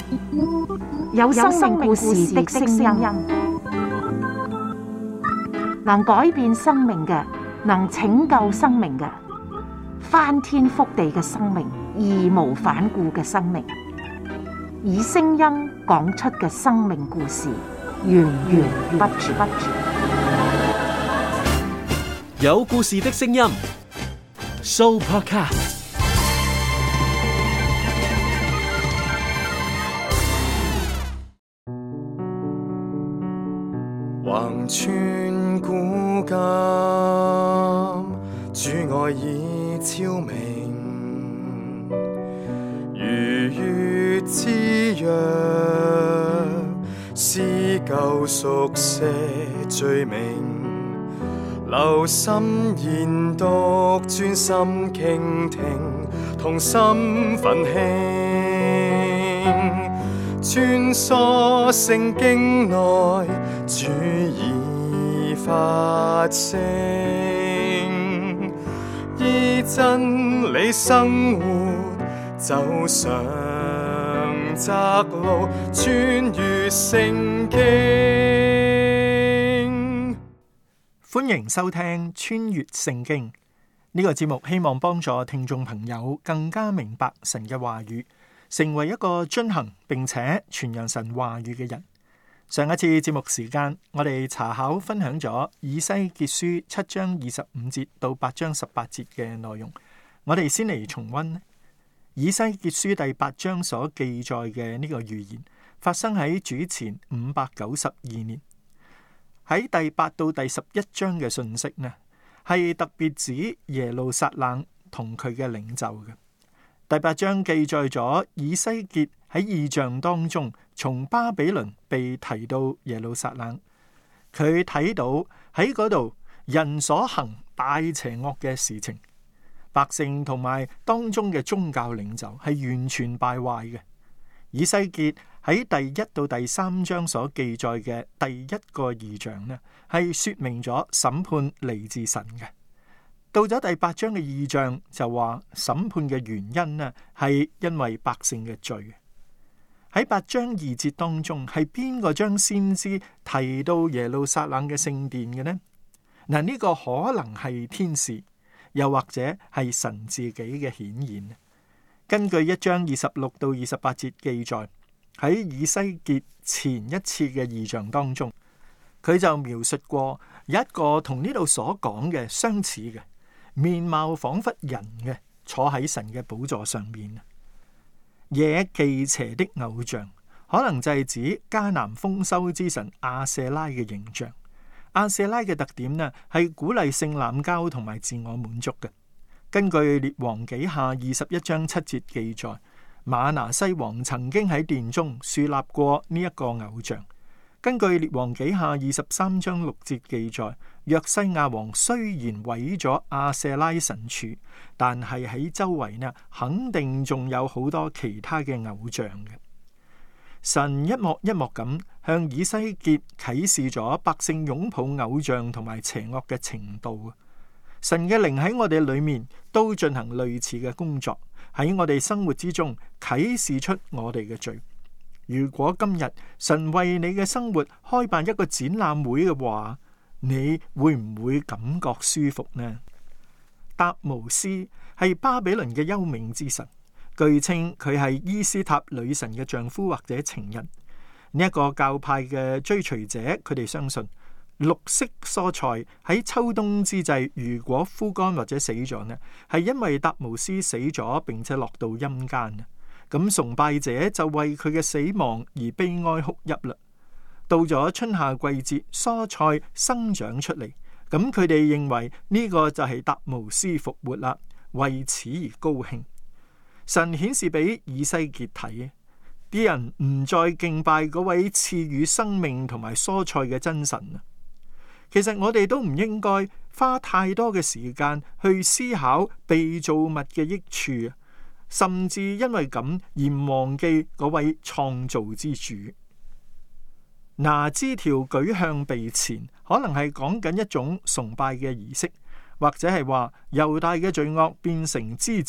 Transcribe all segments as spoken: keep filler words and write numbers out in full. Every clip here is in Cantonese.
有生命故事的聲音，能改變生命嘅，能拯救生命嘅，翻天覆地嘅生命，義無反顧嘅生命，以聲音講出嘅生命故事，源源不絕。 有故事的聲音 ，Sooopodcast。 橫穿古今，主愛已超明，如月之約，撕舊熟寫罪名，留心研讀，專心傾聽，同心奮興，穿梭聖經內，主已發聲，依真理生活，走上窄路，穿越聖經。 歡迎收聽穿越聖經呢個節目，希望幫助聽眾朋友更加明白神嘅話語，成為一個遵行並且傳揚神話語嘅人。上一次節目時間，我哋查考分享咗以西結書七章二十五節到八章十八節嘅內容。我哋先嚟重溫以西結書第八章所記載嘅呢個預言，發生喺主前五百九十二年。喺第八到第十一章嘅信息呢，係特別指耶路撒冷同佢嘅領袖嘅。第八章記載咗以西結喺異象當中，從巴比倫被提到耶路撒冷，佢睇到喺嗰度人所行大邪惡嘅事情，百姓同埋當中嘅宗教領袖係完全敗壞嘅。以西結喺第一到第三章所記載嘅第一個異象呢，係說明咗審判嚟自神嘅。到咗第八章嘅異象就話審判嘅原因呢，係因為百姓嘅罪。喺八章二節當中，係邊個將先知提到耶路撒冷嘅聖殿嘅呢？嗱，呢個可能係天使，又或者係神自己嘅顯現。根據一章二十六到二十八節記載，喺以西結前一次嘅異象當中，佢就描述過有一個同呢度所講嘅相似嘅，面貌仿佛人嘅，坐喺神嘅寶座上面。惹忌邪的偶像，可能就係指迦南豐收之神亞舍拉嘅形象。亞舍拉嘅特點呢，係鼓勵性濫交同埋自我滿足嘅。根據列王紀下二十一章七節記載，瑪拿西王曾經喺殿中樹立過呢一個偶像。根據列王紀下二十三章六節記載，約西亞王雖然毀咗亞舍拉神柱，但係喺周圍呢，肯定仲有好多其他嘅偶像嘅。神一幕一幕咁向以西結啟示咗百姓擁抱偶像同埋邪惡嘅程度。神嘅靈喺我哋裏面都進行類似嘅工作，喺我哋生活之中啟示出我哋嘅罪。如果今日神為你嘅生活開辦一個展覽會嘅話，你會唔會感覺舒服呢？達摩斯係巴比倫嘅幽冥之神，據稱佢係伊斯塔女神嘅丈夫或者情人。呢、這、一個教派嘅追隨者，佢哋相信綠色蔬菜喺秋冬之際如果枯乾或者死咗呢，係因為達摩斯死咗並且落到陰間。咁崇拜者就為佢嘅死亡而悲哀哭泣啦。到咗春夏季節，蔬菜生長出嚟，咁佢哋認為呢個就係達摩斯復活啦，為此而高興。神顯示俾以西結睇，啲人唔再敬拜嗰位賜予生命同埋蔬菜嘅真神啊。其實我哋都唔應該花太多嘅時間去思考被造物嘅益處，甚至因為咁而忘記嗰位創造之主。拿枝條舉向鼻前，可能係講緊一種崇拜嘅儀式，或者係話猶大嘅罪惡變成枝子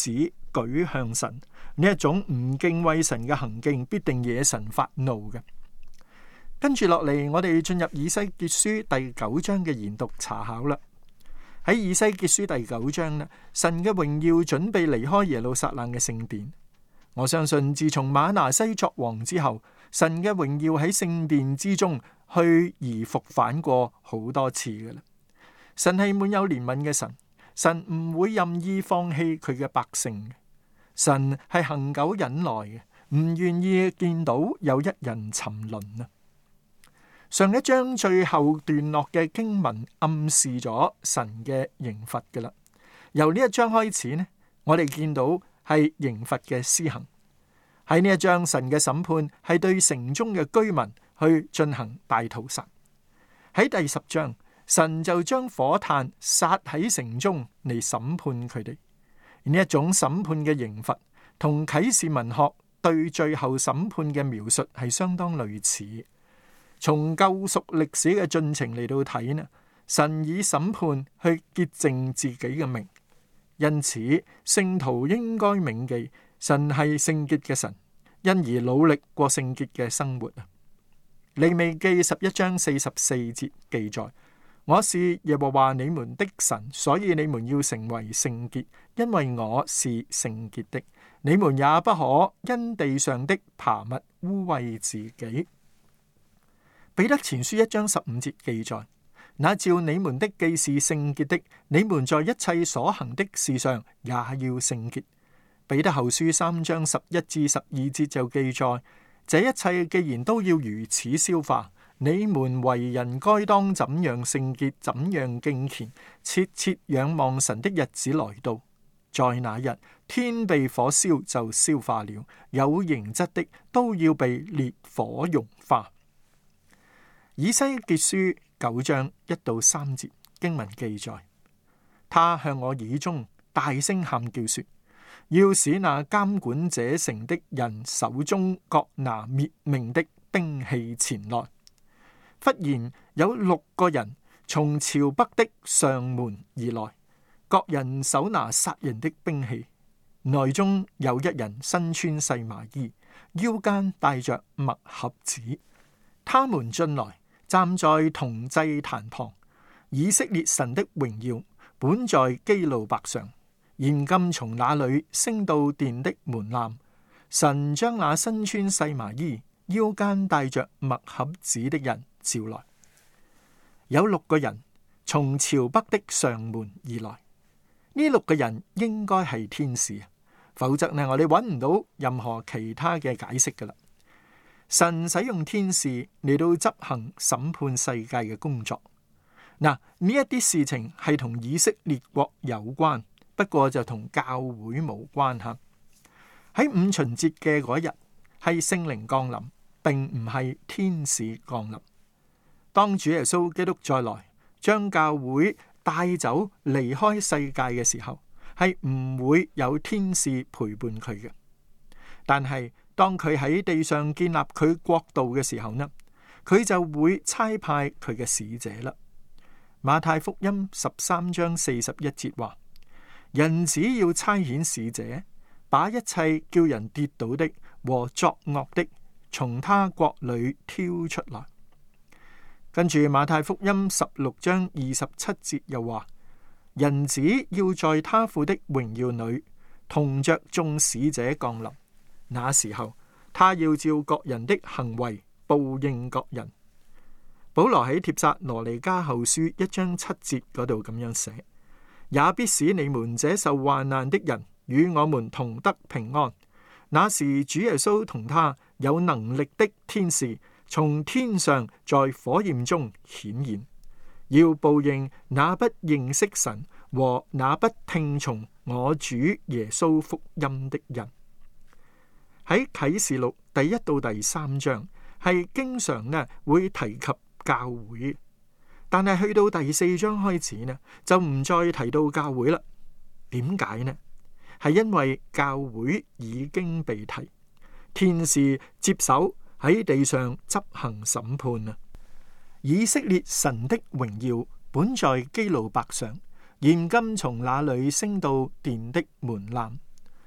舉向神，呢一種唔敬畏神嘅行徑，必定惹神發怒嘅。跟住落嚟，我哋進入以西結書第九章嘅研讀查考啦。喺以西結書第九章呢，神嘅榮耀準備離開耶路撒冷嘅聖殿。我相信自從馬拿西作王之後，神嘅榮耀喺聖殿之中去而復返過好多次㗎啦。神係滿有憐憫嘅神，神唔會任意放棄佢嘅百姓。神係恆久忍耐嘅，唔願意見到有一人沉淪啊。上一章最後段落嘅經文暗示咗神嘅刑罰㗎啦。由呢一章開始呢，我哋見到係刑罰嘅施行。喺呢一章，神嘅審判係對城中嘅居民去進行大屠殺。喺第十章，神就將火炭撒喺城中嚟審判佢哋。呢一種審判嘅刑罰同啟示文學對最後審判嘅描述係相當類似。從救贖歷史嘅進程嚟到睇呢，神以審判去潔淨自己嘅名，因此聖徒應該銘記神係聖潔嘅神，因而努力過聖潔嘅生活啊。利未記十一章四十四節記載：我是耶和華你們的神，所以你們要成為聖潔，因為我是聖潔的。你們也不可因地上的爬物污穢自己。彼得前書一章十五節記載：那召你們的既是聖潔的，你們在一切所行的事上也要聖潔。彼得後書三章十一至十二節就記載：這一切既然都要如此消化，你們為人該當怎樣聖潔，怎樣敬虔，切切仰望神的日子來到。在那日，天被火燒就消化了，有形質的都要被烈火融化。以西結書九章一到三節經文記載：他向我耳中大聲喊叫說，要使那監管這城的人手中各拿滅命的兵器前來。忽然有六個人從朝北的上門而來，各人手拿殺人的兵器，內中有一人身穿細麻衣，腰間帶着墨盒子。他們進來，站在銅祭壇旁，以色列神的榮耀本在基路伯上，現今從那裏升到殿的門檻。神將那身穿細麻衣、腰間帶着墨盒子的人召來。有六個人從朝北的上門而來，呢六個人應該係天使，否則呢，我哋揾唔到任何其他嘅解釋噶啦。神使用天使嚟到執行審判世界嘅工作。嗱，呢一啲事情係同以色列國有關，不過就同教會無關吓。喺五旬節嘅嗰日，係聖靈降臨，並唔係天使降臨。當主耶穌基督再來，將教會帶走離開世界嘅時候，係唔會有天使陪伴佢嘅。但係當佢喺地上建立佢國度嘅時候呢，佢就會差派佢嘅使者啦。馬太福音十三章四十一節話：人子要差遣使者，把一切叫人跌倒的和作惡的，從他國裏挑出來。跟住馬太福音十六章二十七節又話：人子要在他父的榮耀裏，同着眾使者降臨。那時候，他要照各人的行為報應各人。保羅喺帖撒羅尼迦後書一章七節嗰度咁樣寫：也必使你們這受患難的人與我們同得平安。那時主耶穌同他有能力的天使從天上在火焰中顯現，要報應那不認識神和那不聽從我主耶穌福音的人。喺啟示錄第一到第三章係經常呢會提及教會，但係去到第四章開始呢就唔再提到教會啦。點解呢？係因為教會已經被提，天使接手喺地上執行審判啊！以色列神的榮耀本在基路伯上，現今從那裏升到殿的門檻。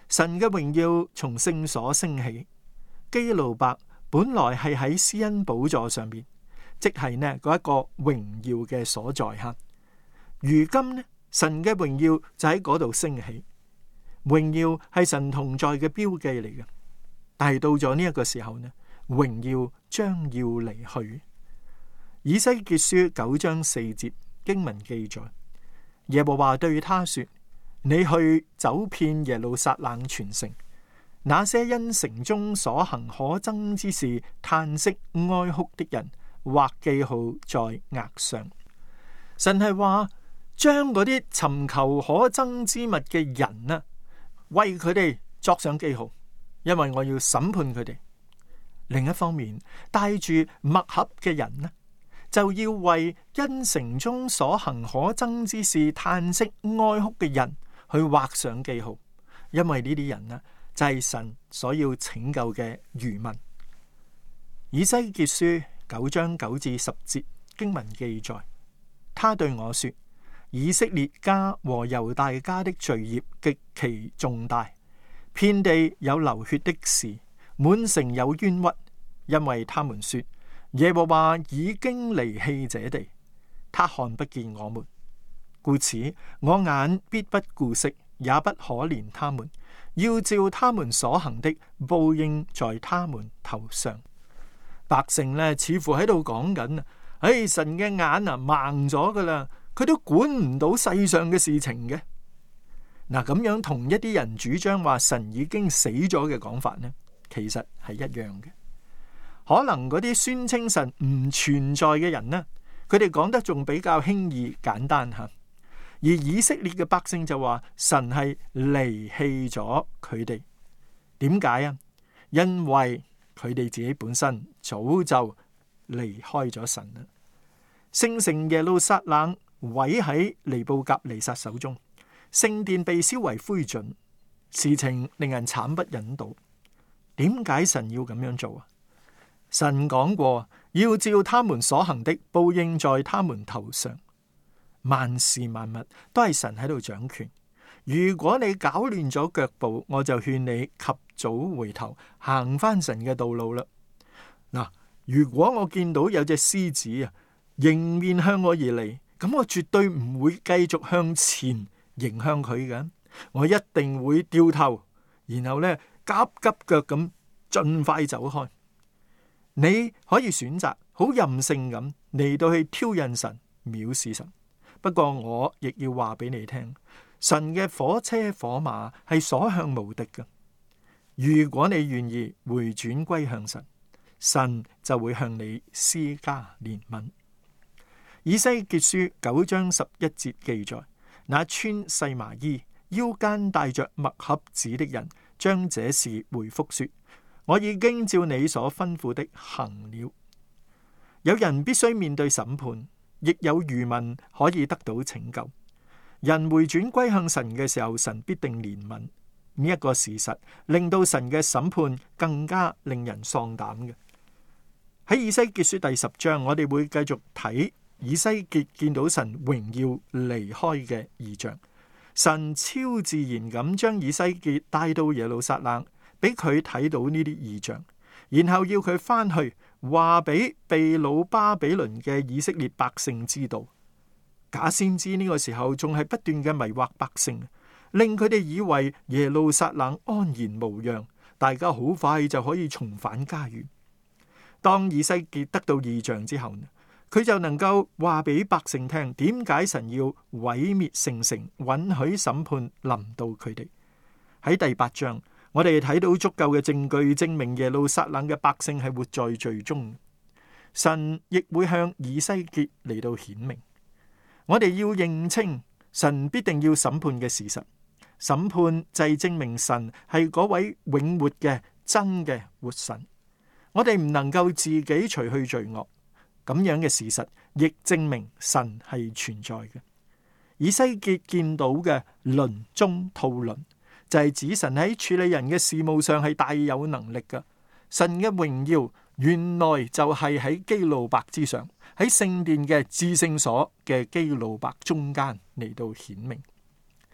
神嘅榮耀從聖所升起，基路伯本來係喺施恩寶座上面，即係呢嗰一個榮耀嘅所在哈。如今呢，神嘅榮耀就喺嗰度升起，榮耀係神同在嘅標記嚟嘅。但係到咗呢一個時候呢，榮耀將要離去。以西結書九章四節經文記載，耶和華對他說：你去走遍耶路撒冷全城，那些因城中所行可憎之事嘆息哀哭的人，畫記號在額上。神係話將嗰啲尋求可憎之物嘅人啊，為佢哋作上記號，因為我要審判佢哋。另一方面，帶住墨盒嘅人呢，就要為因城中所行可憎之事嘆息哀哭嘅人去畫上記號，因為呢啲人呢，就係神所要拯救嘅餘民。以西結書九章九至十節經文記載，他對我說：以色列家和猶大家的罪孽極其重大，遍地有流血的事，滿城有冤屈，因為他們說耶和華已經離棄這地，他看不見我們，故此我眼必不顧惜，也不可憐他們，要照他們所行的報應在他們頭上。百姓呢，似乎喺度講緊啊，唉，神嘅眼啊盲咗噶啦，佢都管唔到世上嘅事情嘅。嗱，咁樣同一啲人主張話神已經死咗嘅講法呢，其實係一樣嘅。可能嗰啲宣稱神唔存在嘅人呢，佢哋講得仲比較輕易簡單吓。而以色列嘅百姓就話神係離棄咗佢哋。點解啊？因為佢哋自己本身早就離開咗神啦。聖城耶路撒冷毀喺尼布甲尼撒手中，聖殿被燒為灰燼，事情令人慘不忍睹。點解神要咁樣做啊？神講過要照他們所行的報應在他們頭上。萬事萬物都係神喺度掌權。如果你搞亂咗腳步，我就勸你及早回頭行翻神嘅道路啦。嗱，如果我見到有隻獅子啊迎面向我而嚟，咁我絕對唔會繼續向前迎向佢嘅，我一定會掉頭，然後呢急急腳咁盡快走開。你可以選擇好任性咁嚟到去挑釁神、藐視神，不過我亦要話俾你聽，神嘅火車火馬係所向無敵嘅。如果你願意回轉歸向神，神就會向你施加憐憫。以西結書九章十一節記載，那穿細麻衣、腰間帶着墨盒子的人，將這事回覆說：我已經照你所吩咐的行了。有人必須面對審判，亦有餘民可以得到拯救。人回轉歸向神嘅時候，神必定憐憫。呢一個事實令到神嘅審判更加令人喪膽嘅。喺以西結書第十章，我哋會繼續睇以西結見到神榮耀離開嘅異象。神超自然咁將以西結帶到耶路撒冷，俾佢睇到呢啲異象，然後要佢翻去話俾被擄巴比倫嘅以色列百姓知道。假先知呢個時候仲係不斷嘅迷惑百姓，令佢哋以為耶路撒冷安然無恙，大家好快就可以重返家園。當以西結得到異象之後呢，佢就能夠話俾百姓聽點解神要毀滅聖城，允許審判臨到佢哋。喺第八章，我哋睇到足夠嘅證據證明耶路撒冷嘅百姓係活在罪中。神亦會向以西結嚟到顯明，我哋要認清神必定要審判嘅事實。審判就係證明神係嗰位永活嘅真嘅活神。我哋唔能夠自己除去罪惡，咁樣嘅事實亦證明神係存在嘅。以西結見到嘅輪中吐輪，就係指神喺處理人嘅事務上係大有能力嘅。神嘅榮耀原來就係喺基路伯之上，喺聖殿嘅至聖所嘅基路伯中間嚟到顯明。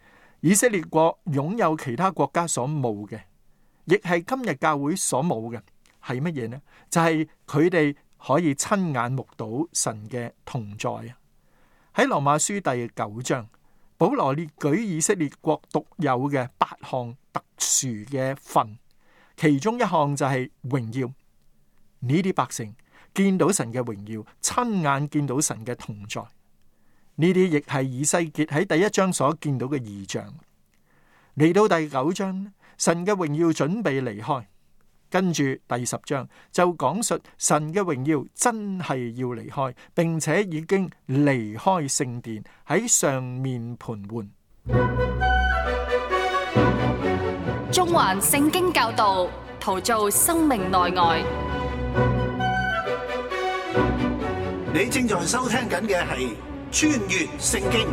以色列國擁有其他國家所冇嘅，亦係今日教會所冇嘅，係乜嘢呢？就係佢哋可以親眼目睹神嘅同在啊！喺羅馬書第九章，保羅列舉以色列國獨有嘅八項特殊嘅份，其中一項就係榮耀。呢啲百姓見到神嘅榮耀，親眼見到神嘅同在。呢啲亦係以西結喺第一章所見到嘅異象。嚟到第九章，神嘅榮耀準備離開，跟住第十章就講述神嘅榮耀真係要離開，並且已經離開聖殿，喺上面盤桓。 中環聖經教導，陶造生命內外。 你正在收聽緊嘅係穿越聖經。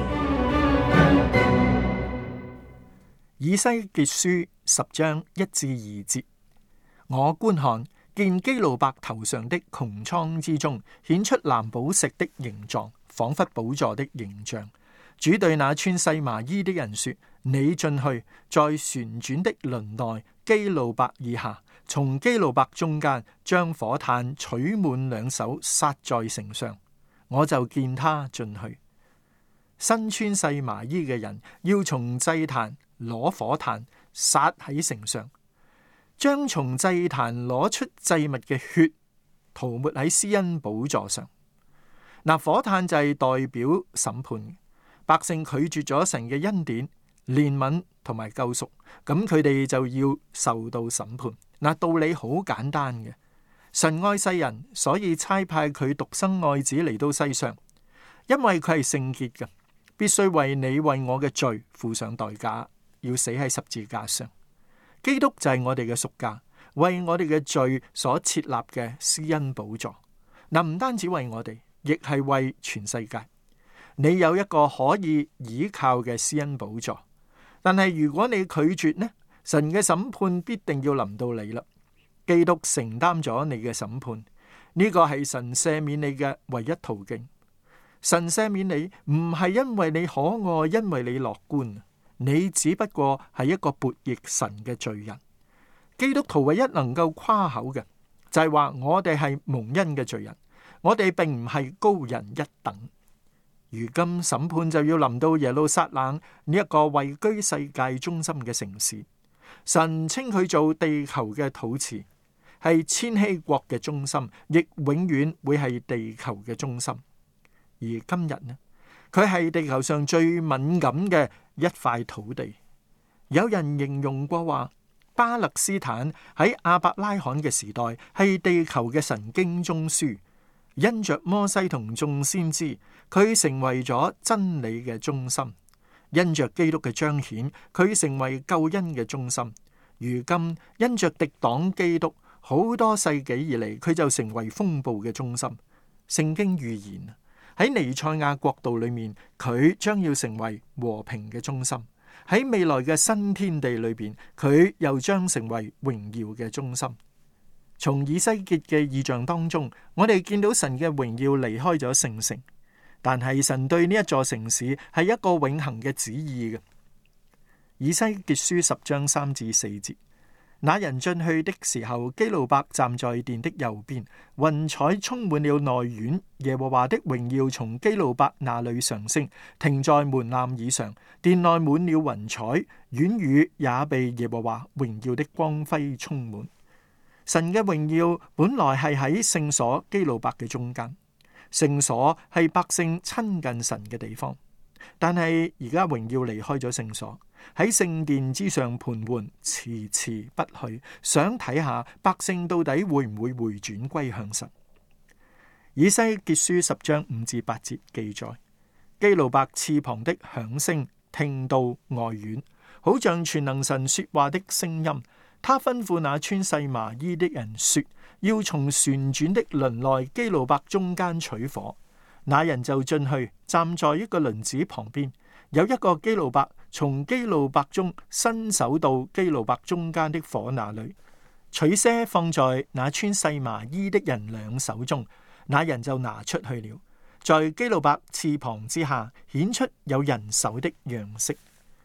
以西結書十章一至二節，我觀看見基路伯頭上的穹蒼之中顯出藍寶石的形狀，仿佛寶座的形象。主對那穿細麻衣的人說：你進去，在旋轉的輪內基路伯以下，從基路伯中間將火炭取滿兩手，撒在城上。我就見他進去。身穿細麻衣嘅人要從祭壇攞火炭撒喺城上，將從祭壇攞出祭物嘅血塗抹喺施恩寶座上。嗱，火炭就係代表審判，百姓拒絕咗神嘅恩典、憐憫同埋救贖，咁佢哋就要受到審判。嗱，道理好簡單嘅，神愛世人，所以差派佢獨生愛子嚟到世上，因為佢係聖潔嘅，必須為你為我嘅罪付上代價，要死喺十字架上。基督就係我哋嘅贖價，為我哋嘅罪所設立嘅施恩寶座。嗱，唔單止為我哋，亦係為全世界。你有一個可以倚靠嘅施恩寶座，但係如果你拒絕呢，神嘅審判必定要臨到你啦。基督承擔咗你嘅審判，呢個係神赦免你嘅唯一途徑。神赦免你唔係因為你可愛，因為你樂觀，你只不過係一個悖逆神嘅罪人。基督徒唯一能夠誇口嘅就係話我哋係蒙恩嘅罪人，我哋並唔係高人一等。如今審判就要臨到耶路撒冷呢一個位居世界中心嘅城市，神稱佢做地球嘅土池，係千禧國嘅中心，亦永遠會係地球嘅中心。而今日呢，佢係地球上最敏感嘅一塊土地。有人形容過話，巴勒斯坦喺亞伯拉罕嘅時代係地球嘅神經中樞。因着摩西同眾先知，佢成為咗真理嘅中心；因着基督嘅彰顯，佢成為救恩嘅中心。如今因着敵擋基督，好多世紀以嚟，佢就成為風暴嘅中心。聖經預言喺彌賽亞國度裏面，佢將要成為和平嘅中心；喺未來嘅新天地裏邊，佢又將成為榮耀嘅中心。從以西結嘅異象當中，我哋見到神嘅榮耀離開咗聖城，但係神對呢一座城市係一個永恆嘅旨意嘅。以西結書十章三至四節，那人進去的時候，基路伯站在殿的右邊，雲彩充滿了內院，耶和華的榮耀從基路伯那裏上升，停在門檻以上，殿內滿了雲彩，院宇也被耶和華榮耀的光輝充滿。神嘅榮耀本來係喺聖所基路伯嘅中間，聖所係百姓親近神嘅地方，但係而家榮耀離開咗聖所，喺聖殿之上盤桓，遲遲不去，想睇下百姓到底會唔會回轉歸向神。以西結書十章五至八節記載，基路伯翅膀的響聲聽到外院，好像全能神說話的聲音。他吩咐那穿細麻衣的人說，要從旋轉的輪內基路伯中間取火。那人就進去，站在一個輪子旁邊，有一個基路伯從基路伯中伸手到基路伯中間的火那裏，取些放在那穿細麻衣的人兩手中。那人就拿出去了，在基路伯翅膀之下顯出有人手的樣式。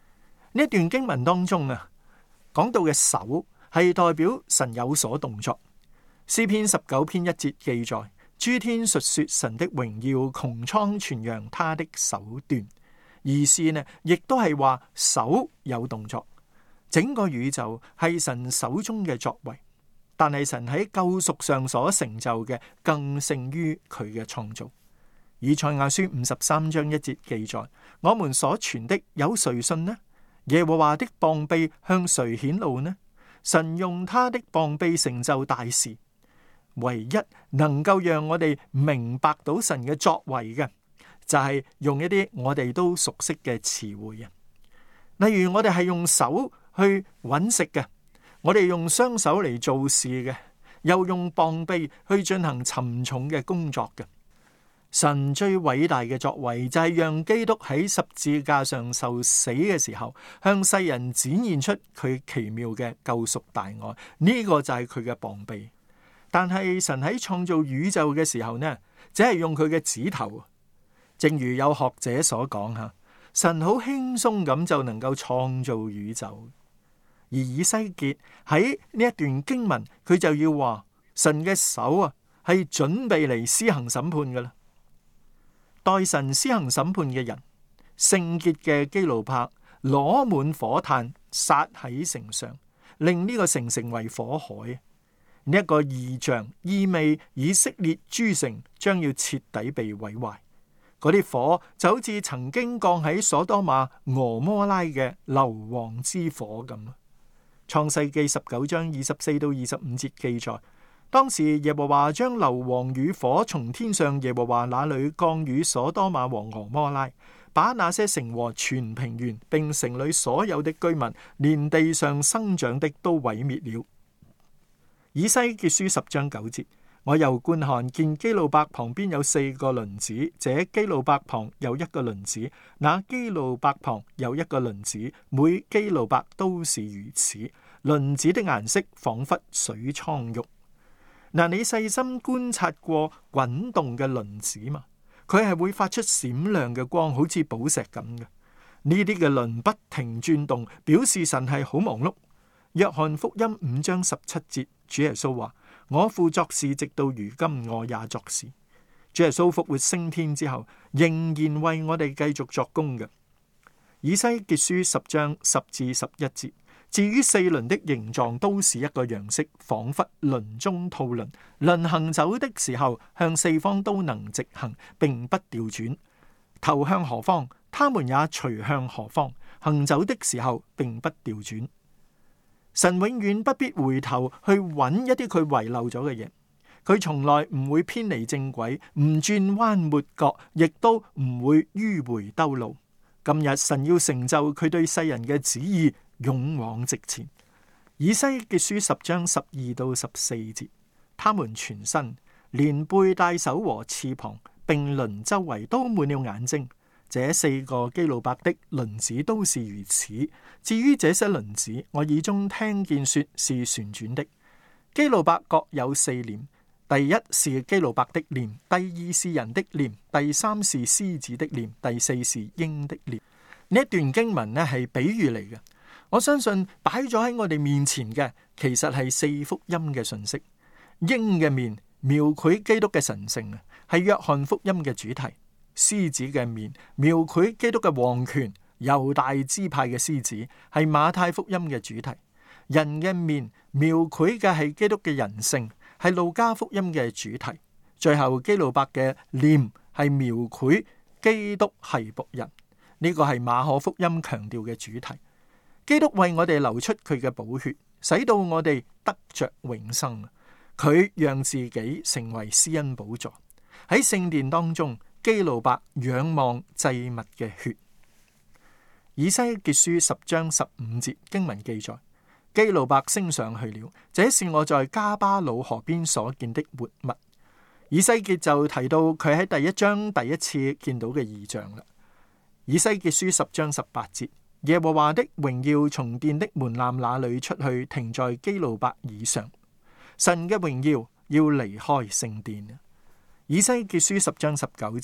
呢一段經文當中啊，講到嘅手係代表神有所動作。詩篇十九篇一節記載，諸天述說神的榮耀，穹蒼傳揚他的手段。意思呢，亦都係話手有動作。整個宇宙係神手中嘅作為，但係神喺救贖上所成就嘅更勝於佢嘅創造。以賽亞書五十三章一節記載，我們所傳的有誰信呢？耶和華的膀臂向誰顯露呢？神用他的膀臂成就大事。唯一能夠讓我哋明白到神嘅作為嘅，就係用一啲我哋都熟悉嘅詞彙啊。例如我哋係用手去揾食嘅，我哋用雙手嚟做事嘅，又用膀臂去進行沉重嘅工作嘅。神最偉大嘅作為就係讓基督喺十字架上受死嘅時候，向世人展現出佢奇妙嘅救贖大愛。呢、這個就係佢嘅膀臂。但係神喺創造宇宙嘅時候呢，只係用佢嘅指頭。正如有學者所講吓，神好輕鬆咁就能夠創造宇宙。而以西結喺呢一段經文，佢就要話神嘅手啊係準備嚟施行審判噶啦。代神施行審判嘅人，聖潔嘅基路伯攞滿火炭撒喺城上，令呢個城成為火海。呢、這、一個異象意味以色列諸城將要徹底被毀壞。嗰啲火就好似曾經降喺所多瑪俄摩拉嘅硫磺之火咁。創世記十九章二十四到二十五節記載，當時耶和華將硫磺與火從天上耶和華那裏降與所多瑪和俄摩拉，把那些城和全平原並城裏所有的居民，連地上生長的都毀滅了。以西結書十章九節，我又觀看見基路伯旁邊有四個輪子，這基路伯旁有一個輪子，那基路伯旁有一個輪子，每基路伯都是如此。輪子的顏色仿佛水蒼玉。嗱，你細心觀察過滾動嘅輪子嘛？佢係會發出閃亮嘅光，好似寶石咁嘅。呢啲嘅輪不停轉動，表示神係好忙碌。約翰福音五章十七節，主耶穌話：我父作事，直到如今，我也作事。主耶穌復活升天之後，仍然為我哋繼續作工嘅。以西結書十章十至十一節，至於四輪的形狀，都是一個樣式，仿佛輪中套輪。輪行走的時候，向四方都能直行，並不調轉。頭向何方，他們也隨向何方。行走的時候，並不調轉。神永遠不必回頭去揾一啲佢遺漏咗嘅嘢，佢從來唔會偏離正軌，唔轉彎抹角，亦都唔會迂回兜路。今日神要成就佢對世人嘅旨意，勇往直前。以西結書十章十二到十四節，他們全身連背帶手和翅膀，並輪周圍都滿了眼睛。這四個基路伯的輪子都是如此。至於這些輪子，我耳中聽見說是旋轉的。基路伯各有四臉，第一是基路伯的臉，第二是人的臉，第三是獅子的臉，第四是鷹的臉。呢一段經文呢係比喻嚟嘅。我相信擺咗喺我哋面前嘅，其實係四福音嘅信息。鷹嘅面描繪基督嘅神聖啊，係約翰福音嘅主題。獅子嘅面描繪基督嘅王權，猶大支派嘅獅子係馬太福音嘅主題。人嘅面描繪嘅係基督嘅人性，係路加福音嘅主題。最後基路伯嘅臉係描繪基督係僕人，呢個係馬可福音強調嘅主題。基督為我哋流出佢嘅寶血，使到我哋得着永生。佢讓自己成為施恩寶座。喺聖殿當中，基路伯仰望祭物嘅血。以西結書十章十五節經文記載，基路伯升上去了，這是我在加巴魯河邊所見的活物。以西結就提到佢喺第一章第一次見到嘅異象啦。以西結書十章十八節，耶和華的榮耀從殿的門檻那裏出去，停在基路伯以上。神嘅榮耀要離開聖殿。以西結書十章十九節，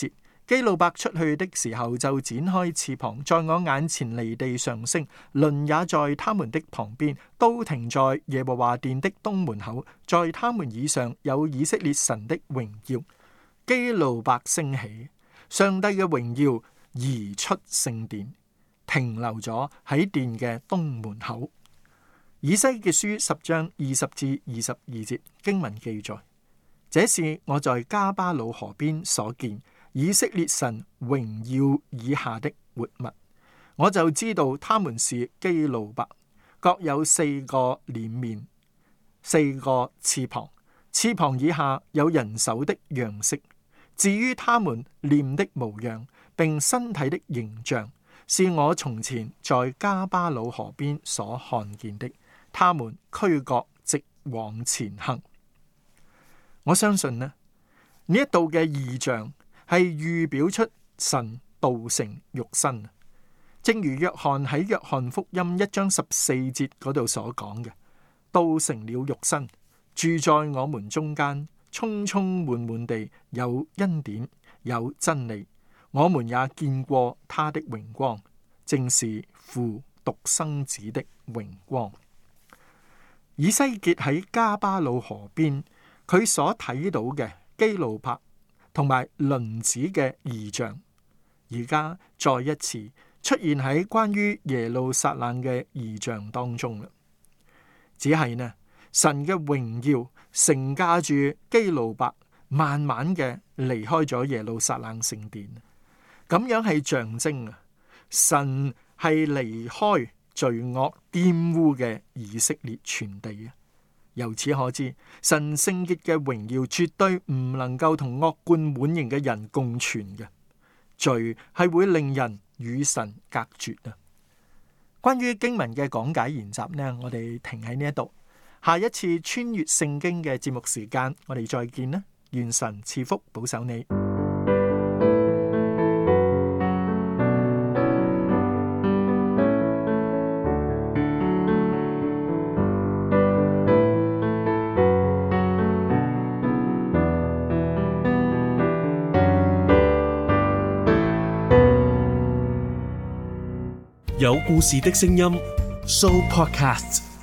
基路伯出去的時候，就展開翅膀，在我眼前離地上升，輪也在他們的旁邊，都停在耶和華殿的東門口，在他們以上有以色列神的榮耀。基路伯升起，上帝嘅榮耀移出聖殿，停留咗喺殿嘅東門口。以西結書十章二十至二十二節經文記載：這是我在加巴魯河邊所見以色列神榮耀以下的活物，我就知道他們是基路伯，各有四個臉面，四個翅膀，翅膀以下有人手的樣式。至於他們臉的模樣，並身體的形象，是我從前在加巴魯河邊所看見的。他們俱各直往前行。我相信呢，呢一度嘅異象係預表出神道成肉身，正如約翰喺約翰福音一章十四節嗰度所講嘅，道成了肉身，住在我們中間，充充滿滿地有恩典有真理，我們也見過他的榮光，正是父獨生子的榮光。以西結喺加巴魯河邊，佢所睇到嘅基路伯同埋輪子嘅異象，而家再一次出現喺關於耶路撒冷嘅異象當中啦。只係呢，神嘅榮耀乘駕住基路伯，慢慢嘅離開咗耶路撒冷聖殿，咁樣係象徵啊，神係離開罪惡玷污嘅以色列全地啊！由此可知，神聖潔嘅榮耀絕對唔能夠同惡貫滿盈嘅人共存嘅。罪係會令人與神隔絕啊！關於經文嘅講解研習呢，我哋停喺呢一度。下一次穿越聖經嘅節目時間，我哋再見啦！願神賜福保守你。 有故事的聲音 Show Podcast。